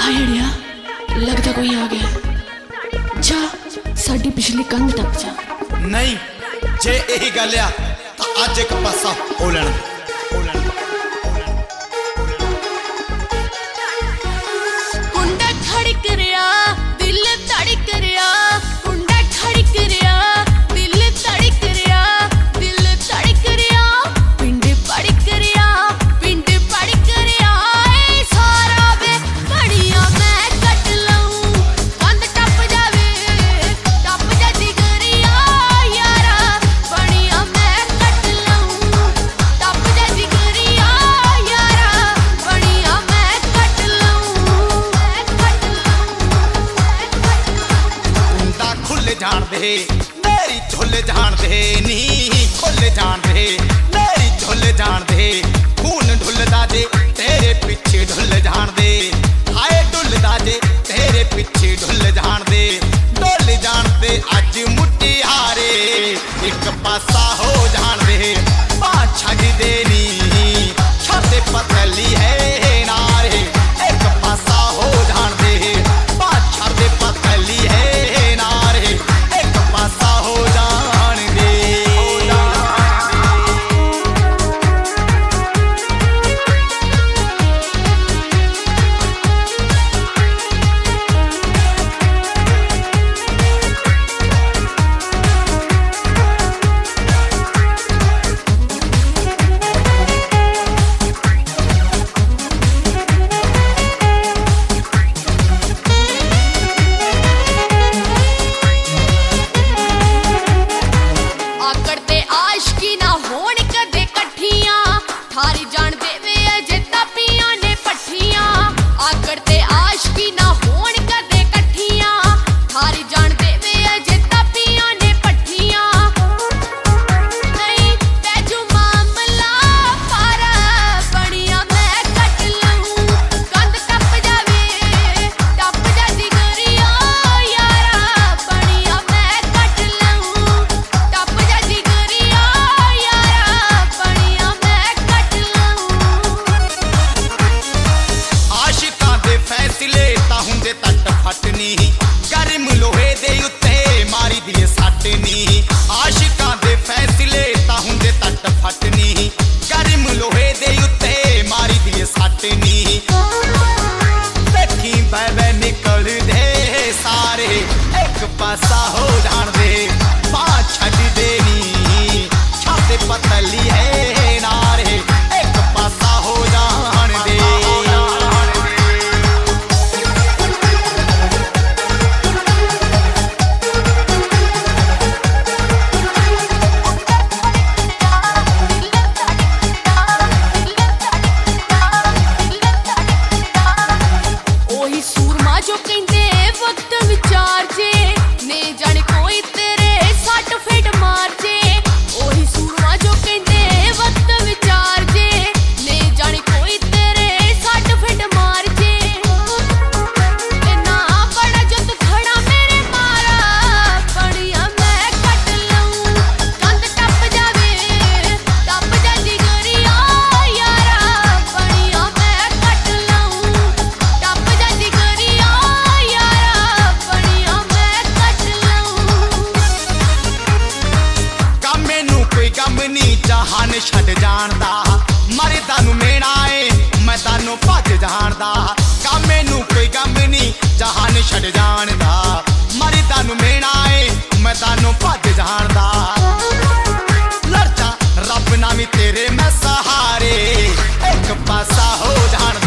हाय अड़िया, लगता कोई आ गया। जा साडी पिछली कंध टप जा। नहीं, जे यही गल आ तो अज एक पासा हो लेना। कुंडा खड़क रिया, दिल धड़क रिया, कुंडा खड़क रिया, दिल धड़क रिया, दिल धड़क रिया, पिंड पड़क रिया, पिंड पड़क रिया। ए सारा वे बढ़िया मैं कट लऊं, कंध टप जावे, टप जा जिगरिया यारा, बढ़िया मैं कट लऊं, टप जा जिगरिया यारा, बढ़िया मैं कट लऊं, कुंडा खुल जान दे, मेरी झुल जान दे, नी खुल जान दे, मेरी झुल जान दे। खून ढुलदा जे तेरे पिछे ढुल जान दे, हाय ढुलदा जे तेरे पिछे ढुल जान दे, ढुल जान दे। अज मुट्ठी हारे एक पासा हो जान दे, पाछा दे नी छाते पतली है नारे, एक पासा हो जान दे, पाछा दे पतली है नारे, एक पासा हो जान दे। आकड़ ते आशकी ना होण कदे कट्ठियां, थारी जान देवे अजे तापियां ने पट्ठियां। आकड़ ते आशकी ना होण कदे कट्ठियां, थारी जान देवे अजे तापियां ने पट्ठियां। नहीं पैजू मामला पारा, बढ़िया मैं कट लऊं, कंध टप जावे, टप जा जिगरिया यारा, बढ़िया मैं कट लऊं, टप जा जिगरिया यारा, बढ़िया मैं कट लऊं। आशिकां दे फैसले तां हुंदे तट फटनी, गर्म लोहे दे उत्ते मारी दी सट नी। आशिकां दे फैसले तां हुंदे तट फटनी, गर्म लोहे दे उत्ते मारी दी सट नी। देखी बे निकल दे सारे, एक पासा हो जान दे, पाँच छड़ दे नी छाते पतली है नारे, एक पासा हो जान दे। ओही सूरमा जो कहंदे वक्त विचार जे, ने जाने कोई तेरे सट फेट मार जे। ओही सूरमा जो कहंदे वक्त विचार जे, ने जाने कोई तेरे सट फेट मार जे। ते ना बड़ा जुत खड़ा मेरे मारा, बढ़िया मैं कट लऊं, कंध टप जावे, टप जा जिगरिया यारा, बढ़िया मैं कट लऊं, टप जा जिगरिया यारा, बढ़िया मैं कट लऊं। गम मैनू कोई गम नी, जहान छड़ जानदा, मरे तानू मेना ए मैं तानू भज जानदा। गम मैनू कोई गम नी, जहान छड़ जानदा, मरे तानू मेना ए मैं तानू भज जानदा। लड़ जा रब ना भी तेरे मैं सहारे, एक पासा हो जान